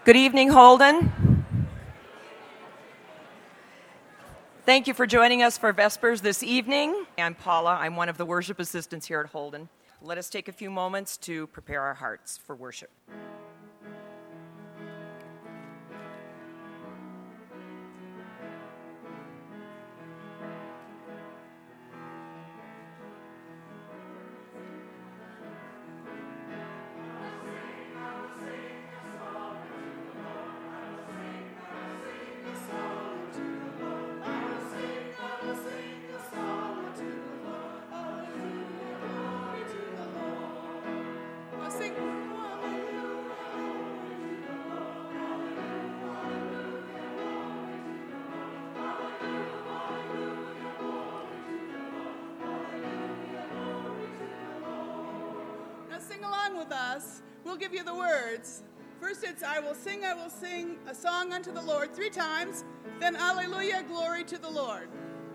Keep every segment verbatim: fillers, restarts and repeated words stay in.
Good evening, Holden. Thank you for joining us for Vespers this evening. I'm Paula. I'm one of the worship assistants here at Holden. Let us take a few moments to prepare our hearts for worship. We'll give you the words. First it's I will sing, I will sing a song unto the Lord three times, then Alleluia, glory to the Lord.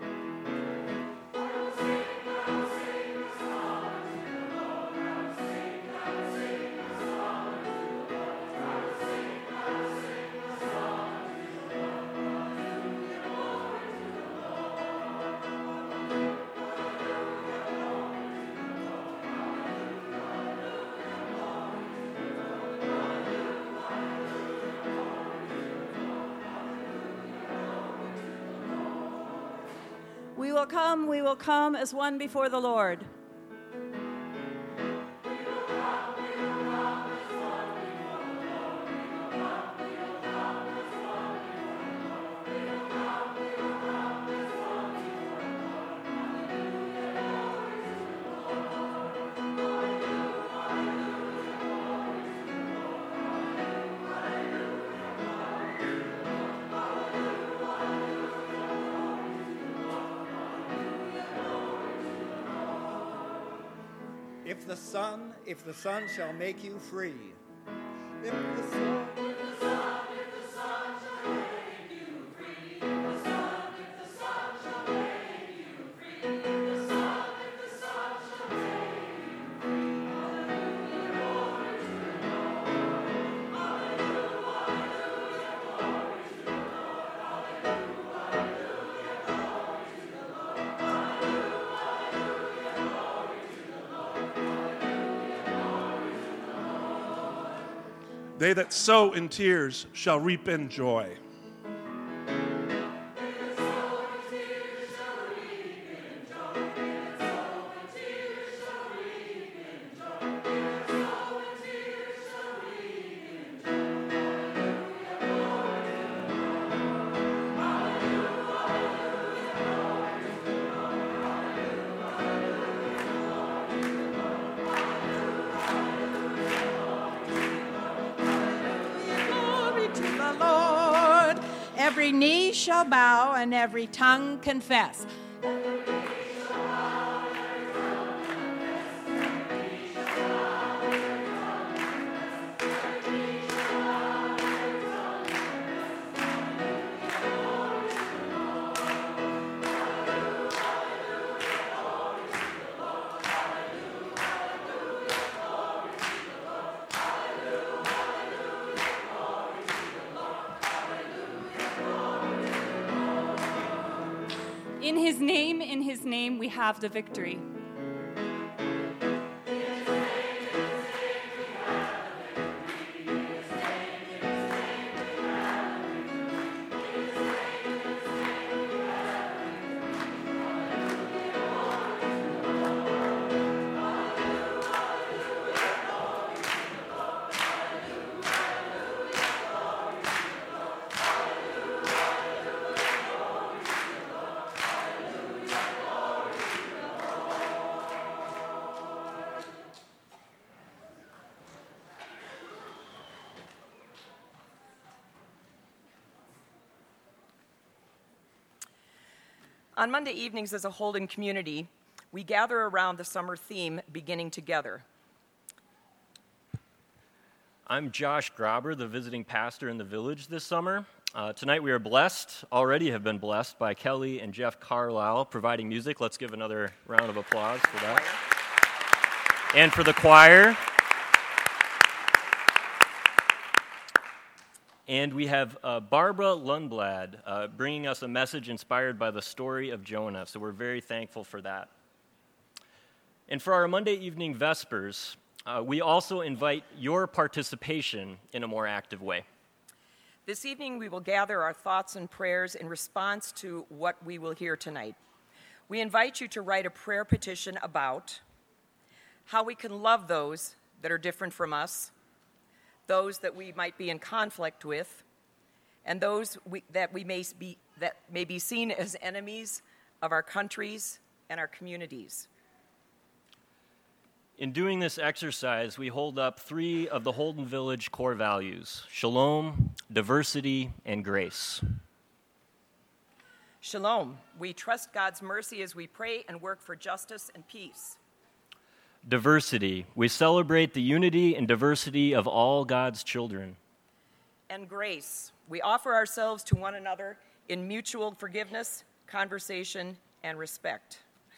We will come, we will come as one before the Lord. If the Son, if the Son shall make you free. If the Son, if the Son, if the Son shall make you free. If the Son, if the Son shall make you free. If the Son, if the Son shall make you free. Hallelujah, glory to the Lord. Hallelujah, glory to the Lord. Hallelujah, hallelujah, glory to the Lord. Hallelujah, glory to the Lord. They that sow in tears shall reap in joy. Every knee shall bow and every tongue confess. In his name, in his name, we have the victory. On Monday evenings as a Holden community, we gather around the summer theme, Beginning Together. I'm Josh Grauber, the visiting pastor in the village this summer. Uh, tonight we are blessed, already have been blessed, by Kelly and Jeff Carlisle providing music. Let's give another round of applause for that. And for the choir. And we have uh, Barbara Lundblad uh, bringing us a message inspired by the story of Jonah, so we're very thankful for that. And for our Monday evening Vespers, uh, we also invite your participation in a more active way. This evening, we will gather our thoughts and prayers in response to what we will hear tonight. We invite you to write a prayer petition about how we can love those that are different from us, those that we might be in conflict with, and those we, that we may be that may be seen as enemies of our countries and our communities. In doing this exercise, we hold up three of the Holden Village core values: shalom, diversity, and grace. Shalom. We trust God's mercy as we pray and work for justice and peace. Diversity. We celebrate the unity and diversity of all God's children. And grace. We offer ourselves to one another in mutual forgiveness, conversation, and respect.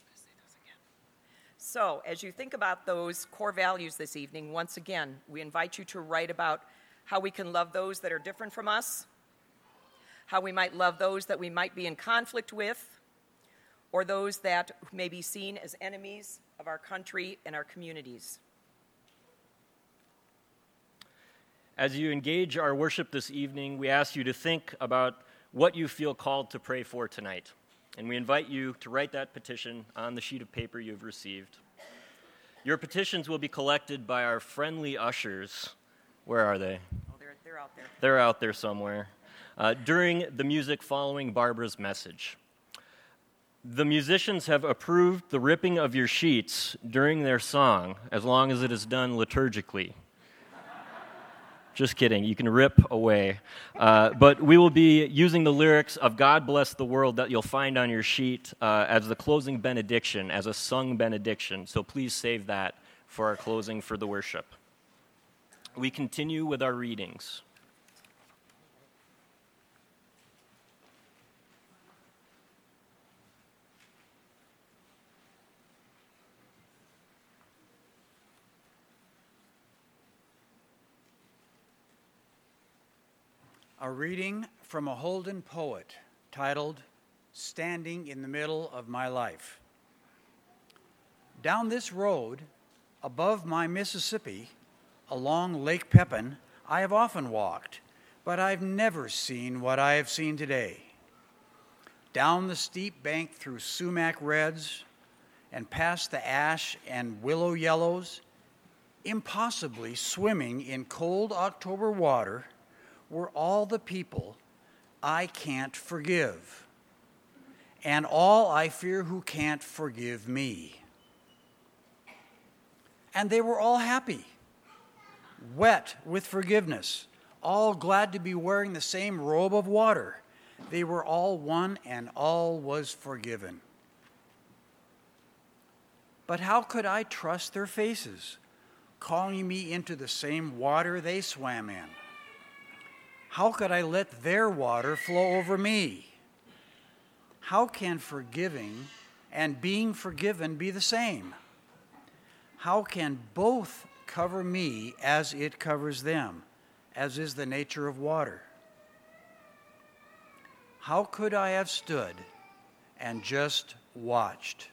So, as you think about those core values this evening, once again, we invite you to write about how we can love those that are different from us, how we might love those that we might be in conflict with, or those that may be seen as enemies of our country and our communities. As you engage our worship this evening, we ask you to think about what you feel called to pray for tonight. And we invite you to write that petition on the sheet of paper you've received. Your petitions will be collected by our friendly ushers. Where are they? Oh, they're, they're out there. They're out there somewhere. Uh, during the music following Barbara's message. The musicians have approved the ripping of your sheets during their song, as long as it is done liturgically. Just kidding, you can rip away. Uh, but we will be using the lyrics of God Bless the World that you'll find on your sheet uh, as the closing benediction, as a sung benediction. So please save that for our closing for the worship. We continue with our readings. A reading from a Holden poet titled, Standing in the Middle of My Life. Down this road, above my Mississippi, along Lake Pepin, I have often walked, but I've never seen what I have seen today. Down the steep bank through sumac reds and past the ash and willow yellows, impossibly swimming in cold October water, were all the people I can't forgive, and all I fear who can't forgive me. And they were all happy, wet with forgiveness, all glad to be wearing the same robe of water. They were all one, and all was forgiven. But how could I trust their faces, calling me into the same water they swam in? How could I let their water flow over me? How can forgiving and being forgiven be the same? How can both cover me as it covers them, as is the nature of water? How could I have stood and just watched?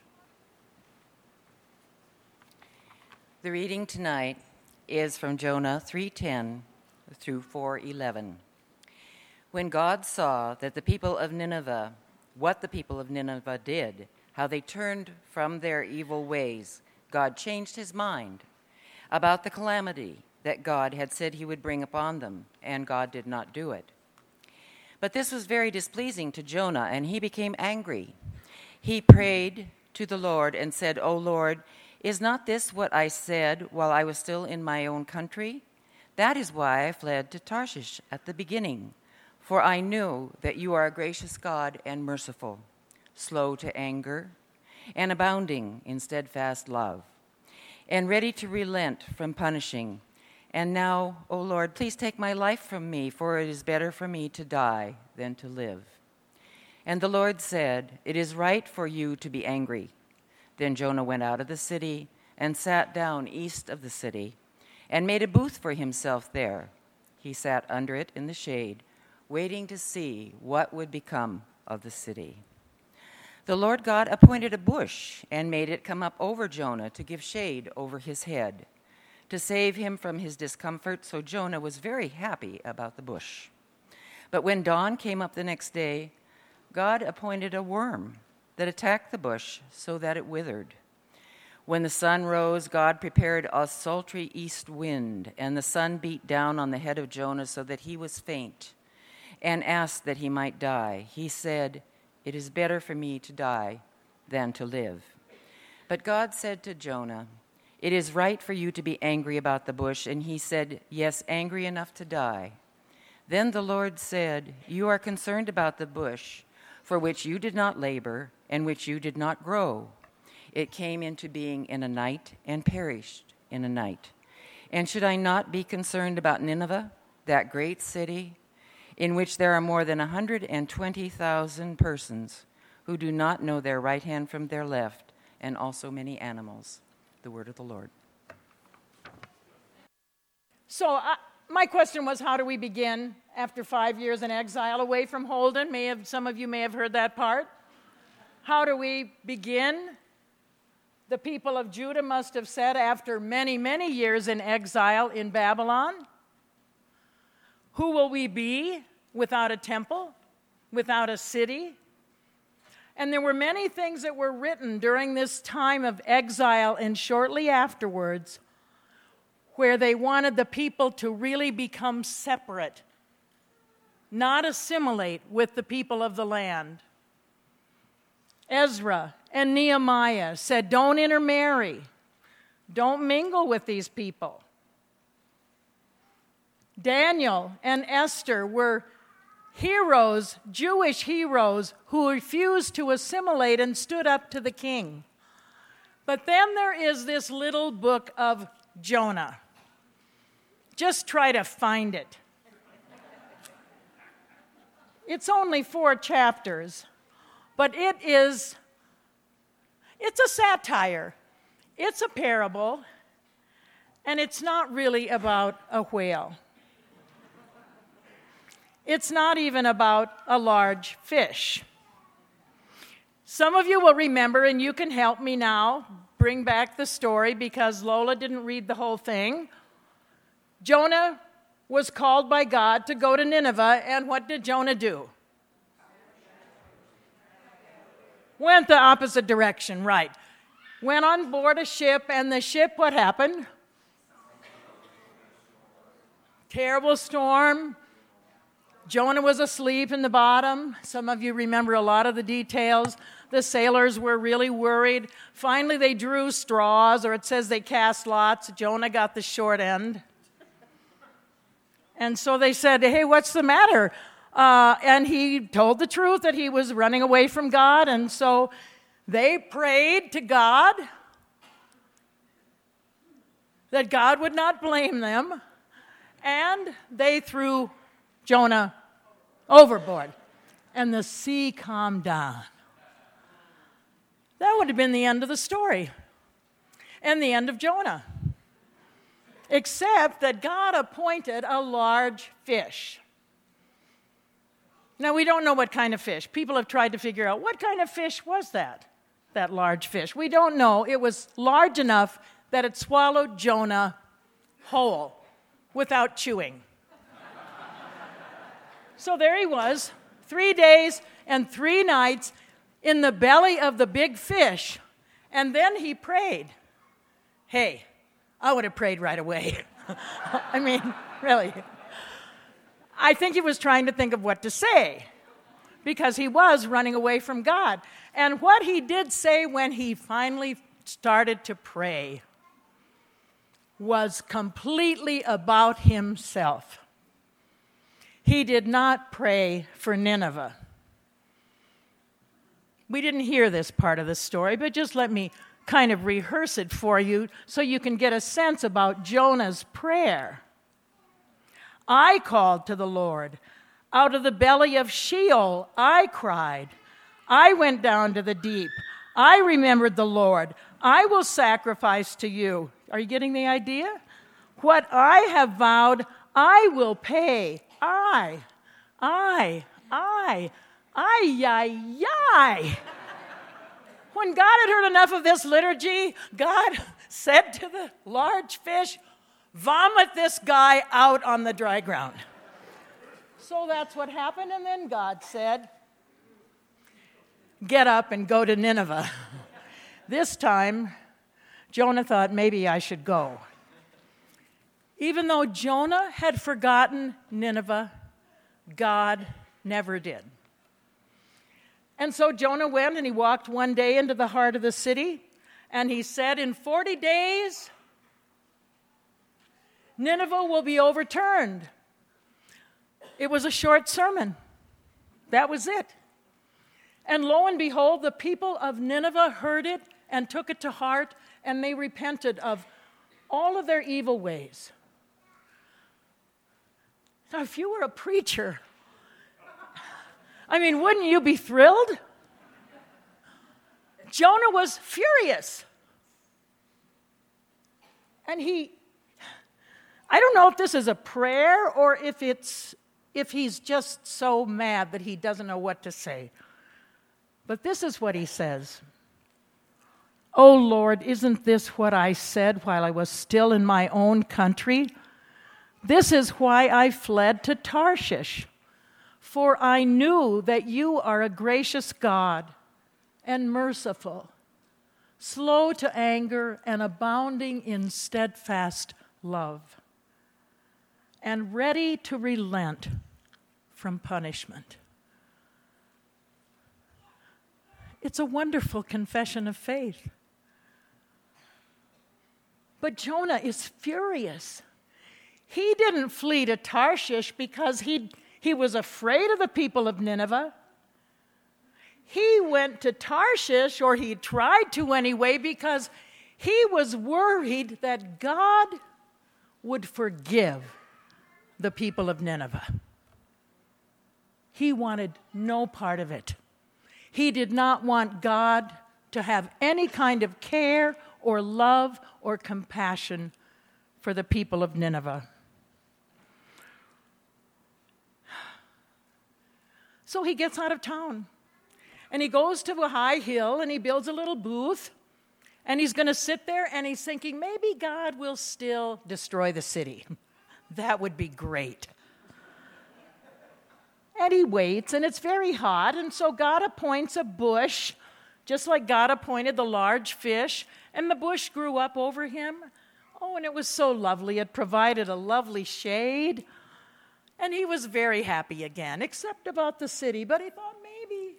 The reading tonight is from Jonah three ten through four eleven. When God saw that the people of Nineveh, what the people of Nineveh did, how they turned from their evil ways, God changed his mind about the calamity that God had said he would bring upon them, and God did not do it. But this was very displeasing to Jonah, and he became angry. He prayed to the Lord and said, O Lord, is not this what I said while I was still in my own country? That is why I fled to Tarshish at the beginning. For I knew that you are a gracious God and merciful, slow to anger, and abounding in steadfast love, and ready to relent from punishing. And now, O Lord, please take my life from me, for it is better for me to die than to live. And the Lord said, It is right for you to be angry. Then Jonah went out of the city and sat down east of the city, and made a booth for himself there. he sat under it in the shade, waiting to see what would become of the city. The Lord God appointed a bush and made it come up over Jonah to give shade over his head, to save him from his discomfort, so Jonah was very happy about the bush. But when dawn came up the next day, God appointed a worm that attacked the bush so that it withered. When the sun rose, God prepared a sultry east wind, and the sun beat down on the head of Jonah so that he was faint, and asked that he might die. He said, "It is better for me to die than to live." But God said to Jonah, "It is right for you to be angry about the bush." And he said, "Yes, angry enough to die." Then the Lord said, "You are concerned about the bush, for which you did not labor, and which you did not grow. It came into being in a night and perished in a night. And should I not be concerned about Nineveh, that great city, in which there are more than one hundred twenty thousand persons who do not know their right hand from their left, and also many animals?" The word of the Lord. So uh, my question was, how do we begin after five years in exile away from Holden? May have, some of you may have heard that part. How do we begin? The people of Judah must have said, after many, many years in exile in Babylon, who will we be without a temple, without a city? And there were many things that were written during this time of exile and shortly afterwards where they wanted the people to really become separate, not assimilate with the people of the land. Ezra and Nehemiah said, don't intermarry. Don't mingle with these people. Daniel and Esther were heroes, Jewish heroes, who refused to assimilate and stood up to the king. But then there is this little book of Jonah. Just try to find it. It's only four chapters, but it is, it's a satire. It's a parable, and it's not really about a whale. It's not even about a large fish. Some of you will remember, and you can help me now, bring back the story because Lola didn't read the whole thing. Jonah was called by God to go to Nineveh, and what did Jonah do? Went the opposite direction, right. Went on board a ship, and the ship, what happened? Terrible storm. Jonah was asleep in the bottom. Some of you remember a lot of the details. The sailors were really worried. Finally, they drew straws, or it says they cast lots. Jonah got the short end. And so they said, hey, what's the matter? Uh, and he told the truth that he was running away from God. And so they prayed to God that God would not blame them. And they threw Jonah overboard, and the sea calmed down. That would have been the end of the story and the end of Jonah, except that God appointed a large fish. Now, we don't know what kind of fish. People have tried to figure out what kind of fish was that, that large fish. We don't know. It was large enough that it swallowed Jonah whole without chewing. So there he was, three days and three nights in the belly of the big fish. And then he prayed. Hey, I would have prayed right away. I mean, really. I think he was trying to think of what to say because he was running away from God. And what he did say when he finally started to pray was completely about himself. He did not pray for Nineveh. We didn't hear this part of the story, but just let me kind of rehearse it for you so you can get a sense about Jonah's prayer. I called to the Lord. Out of the belly of Sheol, I cried. I went down to the deep. I remembered the Lord. I will sacrifice to you. Are you getting the idea? What I have vowed, I will pay. I, I, I, I, I, I. When God had heard enough of this liturgy, God said to the large fish, vomit this guy out on the dry ground. So that's what happened, and then God said, get up and go to Nineveh. This time, Jonah thought maybe I should go. Even though Jonah had forgotten Nineveh, God never did. And so Jonah went and he walked one day into the heart of the city, and he said, in forty days, Nineveh will be overturned. It was a short sermon. That was it. And lo and behold, the people of Nineveh heard it and took it to heart, and they repented of all of their evil ways. Now, if you were a preacher, I mean, wouldn't you be thrilled? Jonah was furious. And he, I don't know if this is a prayer or if it's, if he's just so mad that he doesn't know what to say. But this is what he says. Oh Lord, isn't this what I said while I was still in my own country? This is why I fled to Tarshish, for I knew that you are a gracious God and merciful, slow to anger and abounding in steadfast love, and ready to relent from punishment. It's a wonderful confession of faith. But Jonah is furious. He didn't flee to Tarshish because he, he was afraid of the people of Nineveh. He went to Tarshish, or he tried to anyway, because he was worried that God would forgive the people of Nineveh. He wanted no part of it. He did not want God to have any kind of care or love or compassion for the people of Nineveh. So he gets out of town, and he goes to a high hill, and he builds a little booth, and he's going to sit there, and he's thinking, maybe God will still destroy the city. That would be great. And he waits, and it's very hot, and so God appoints a bush, just like God appointed the large fish, and the bush grew up over him. Oh, and it was so lovely. It provided a lovely shade, and he was very happy again, except about the city, but he thought maybe.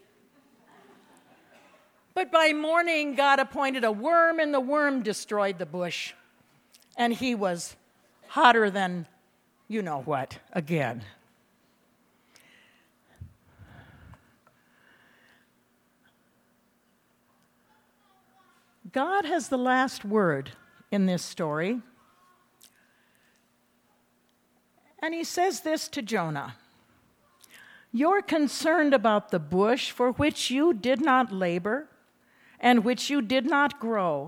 But by morning, God appointed a worm, and the worm destroyed the bush, and he was hotter than you know what again. God has the last word in this story. And he says this to Jonah. You're concerned about the bush for which you did not labor and which you did not grow.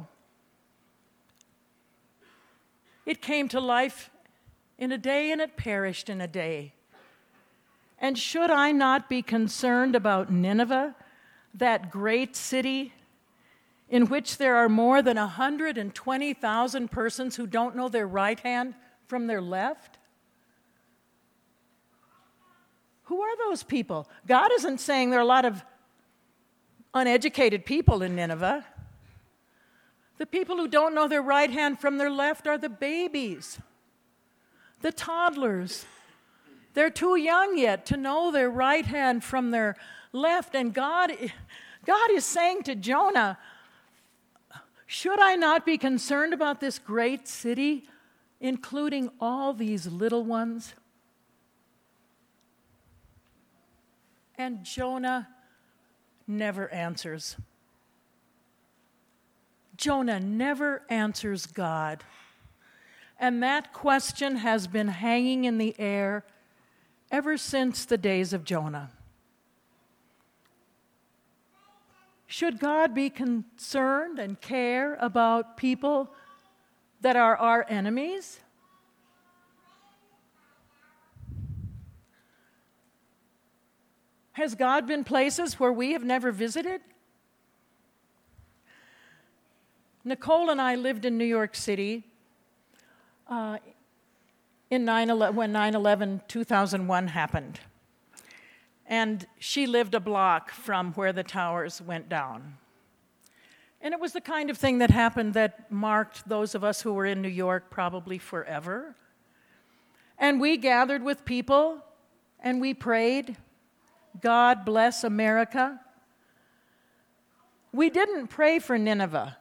It came to life in a day and it perished in a day. And should I not be concerned about Nineveh, that great city in which there are more than one hundred twenty thousand persons who don't know their right hand from their left? Who are those people? God isn't saying there are a lot of uneducated people in Nineveh. The people who don't know their right hand from their left are the babies, the toddlers. They're too young yet to know their right hand from their left. And God, God is saying to Jonah, should I not be concerned about this great city, including all these little ones? And Jonah never answers. Jonah never answers God. And that question has been hanging in the air ever since the days of Jonah. Should God be concerned and care about people that are our enemies? Has God been places where we have never visited? Nicole and I lived in New York City uh, in nine eleven, when nine eleven two thousand one happened. And she lived a block from where the towers went down. And it was the kind of thing that happened that marked those of us who were in New York probably forever. And we gathered with people and we prayed, God bless America. We didn't pray for Nineveh.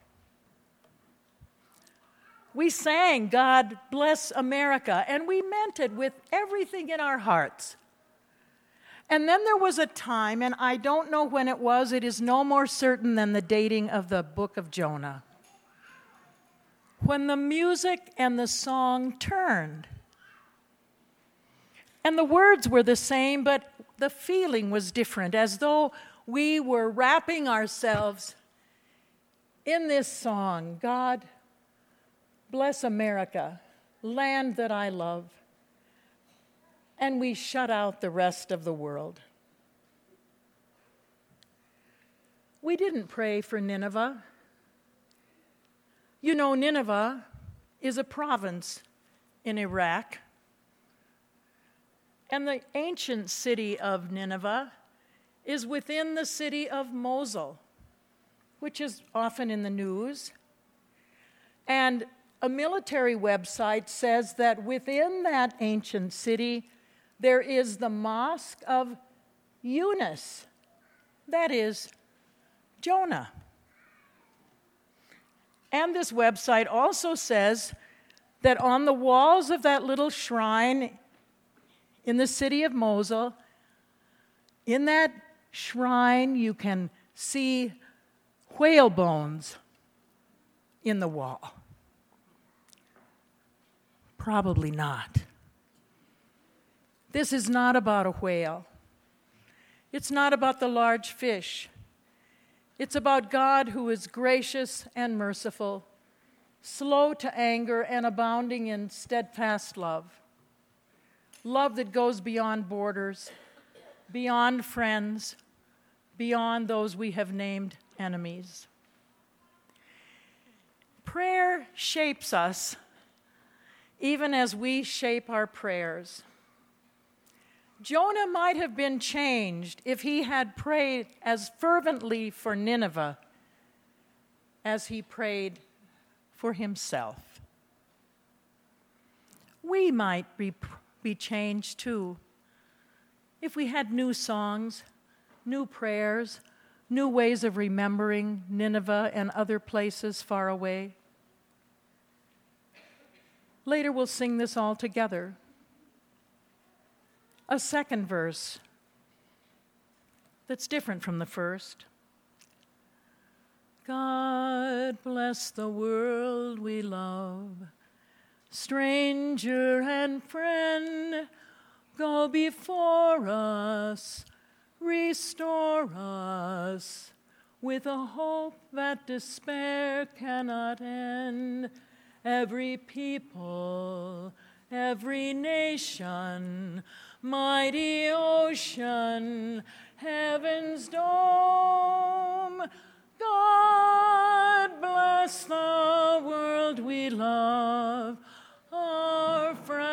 We sang, God bless America, and we meant it with everything in our hearts. And then there was a time, and I don't know when it was, it is no more certain than the dating of the book of Jonah, when the music and the song turned. And the words were the same, but the feeling was different, as though we were wrapping ourselves in this song, God bless America, land that I love. And we shut out the rest of the world. We didn't pray for Nineveh. You know, Nineveh is a province in Iraq. And the ancient city of Nineveh is within the city of Mosul, which is often in the news. And a military website says that within that ancient city, there is the Mosque of Yunus, that is, Jonah. And this website also says that on the walls of that little shrine in the city of Mosul, in that shrine you can see whale bones in the wall. Probably not. This is not about a whale. It's not about the large fish. It's about God who is gracious and merciful, slow to anger and abounding in steadfast love. Love that goes beyond borders, beyond friends, beyond those we have named enemies. Prayer shapes us even as we shape our prayers. Jonah might have been changed if he had prayed as fervently for Nineveh as he prayed for himself. We might be, be changed too if we had new songs, new prayers, new ways of remembering Nineveh and other places far away. Later we'll sing this all together. A second verse that's different from the first. God bless the world we love. Stranger and friend, go before us, restore us with a hope that despair cannot end. Every people, every nation, mighty ocean, heaven's dome. God bless the world we love, our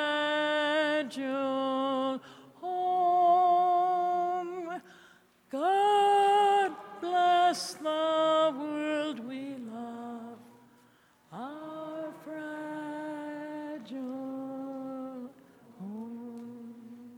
fragile home. God bless the world we love, our fragile home.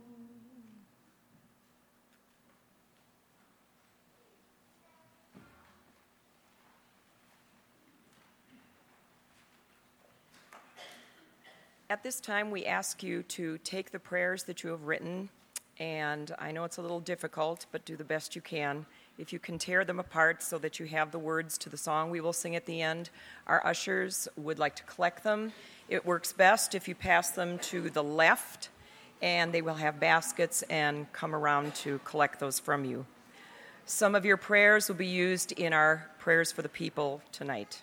At this time, we ask you to take the prayers that you have written, and I know it's a little difficult, but do the best you can. If you can tear them apart so that you have the words to the song we will sing at the end, our ushers would like to collect them. It works best if you pass them to the left, and they will have baskets and come around to collect those from you. Some of your prayers will be used in our prayers for the people tonight.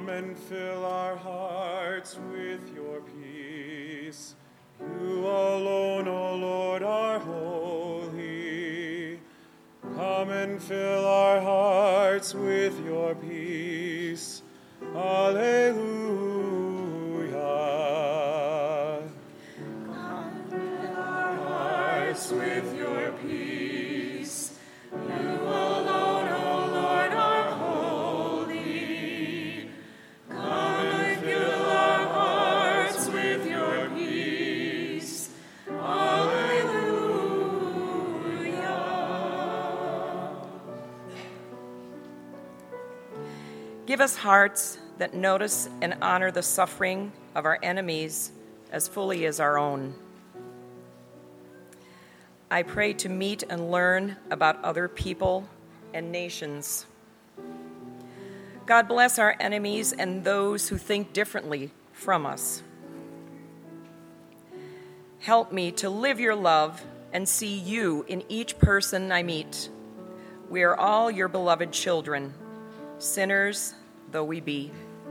Come and fill our hearts with your peace. You alone, O Lord, are holy. Come and fill our hearts with your peace. Alleluia. Come and fill our hearts with your peace. You alone, O Lord, are holy. Come and fill our hearts with your peace. Alleluia. Give us hearts that notice and honor the suffering of our enemies as fully as our own. I pray to meet and learn about other people and nations. God bless our enemies and those who think differently from us. Help me to live your love and see you in each person I meet. We are all your beloved children, sinners though we be.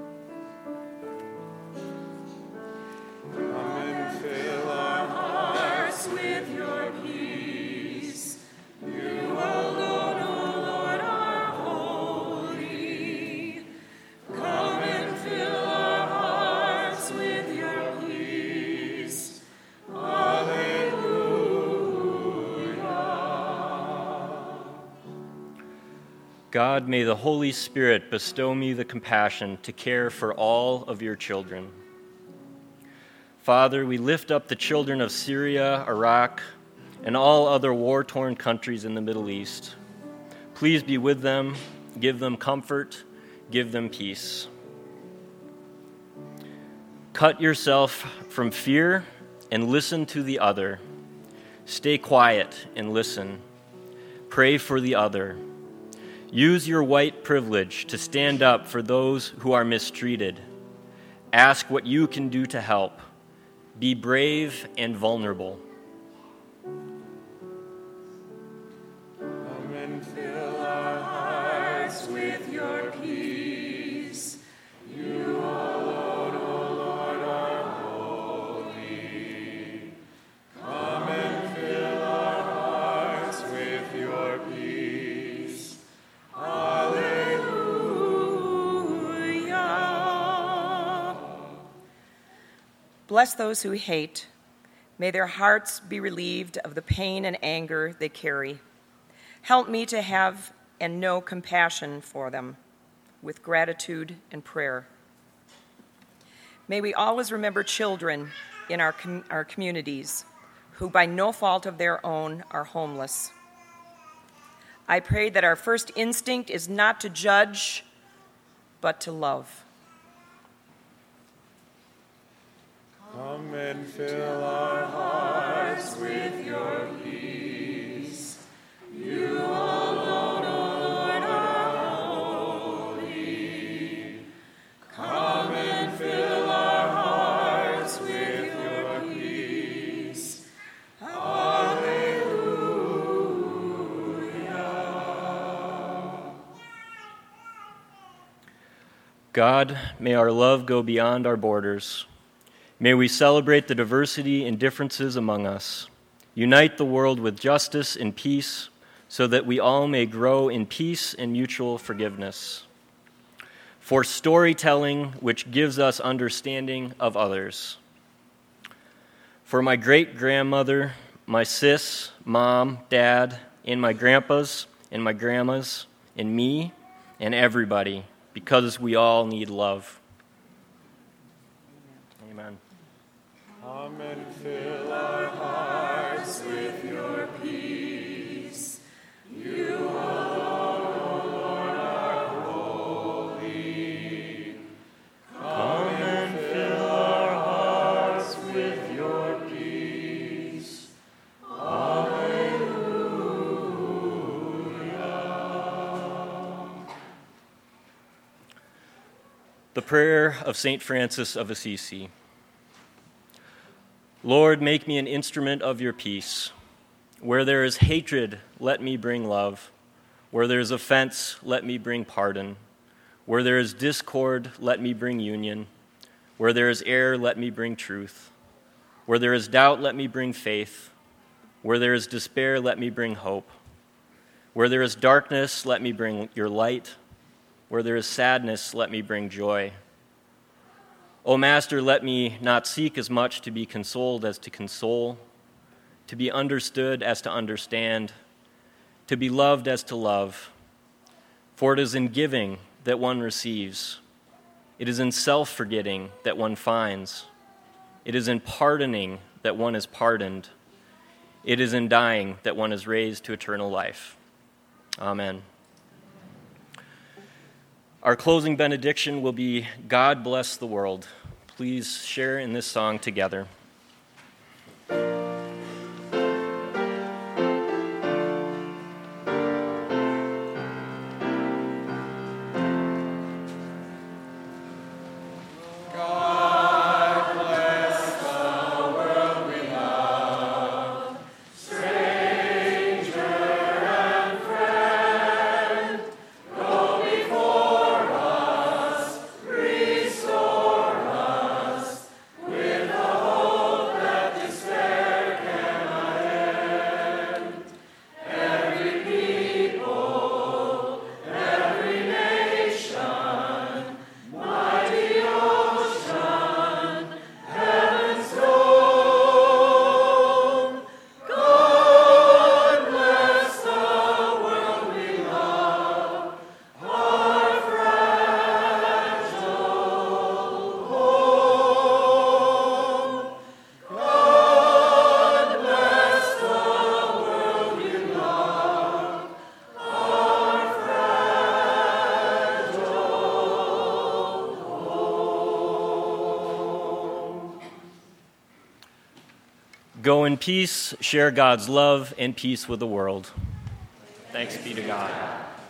Come and fill our Hearts with your peace. You alone, O Lord, are holy. Come and fill our hearts with your peace. Alleluia. God, may the Holy Spirit bestow me the compassion to care for all of your children. Father, we lift up the children of Syria, Iraq, and all other war-torn countries in the Middle East. Please be with them, give them comfort, give them peace. Cut yourself from fear and listen to the other. Stay quiet and listen. Pray for the other. Use your white privilege to stand up for those who are mistreated. Ask what you can do to help. Be brave and vulnerable. Come and fill our hearts with your peace. You alone, O Lord, are holy. Come and fill our hearts with your peace. Alleluia. Bless those who hate. May their hearts be relieved of the pain and anger they carry. Help me to have and know compassion for them with gratitude and prayer. May we always remember children in our, com- our communities who, by no fault of their own, are homeless. I pray that our first instinct is not to judge, but to love. Come and fill our hearts with your peace. You alone, O Lord, are holy. Come and fill our hearts with your peace. Alleluia. God, may our love go beyond our borders. May we celebrate the diversity and differences among us. Unite the world with justice and peace so that we all may grow in peace and mutual forgiveness. For storytelling, which gives us understanding of others. For my great-grandmother, my sis, mom, dad, and my grandpas, and my grandmas, and me, and everybody, because we all need love. Amen. Come and fill our hearts with your peace. You alone, O Lord, are holy. Come and fill our hearts with your peace. Alleluia. The prayer of Saint Francis of Assisi. Lord, make me an instrument of your peace. Where there is hatred, let me bring love. Where there is offense, let me bring pardon. Where there is discord, let me bring union. Where there is error, let me bring truth. Where there is doubt, let me bring faith. Where there is despair, let me bring hope. Where there is darkness, let me bring your light. Where there is sadness, let me bring joy. O Master, let me not seek as much to be consoled as to console, to be understood as to understand, to be loved as to love. For it is in giving that one receives. It is in self-forgetting that one finds. It is in pardoning that one is pardoned. It is in dying that one is raised to eternal life. Amen. Our closing benediction will be, God bless the world. Please share in this song together. Go in peace, share God's love and peace with the world. Thanks be to God.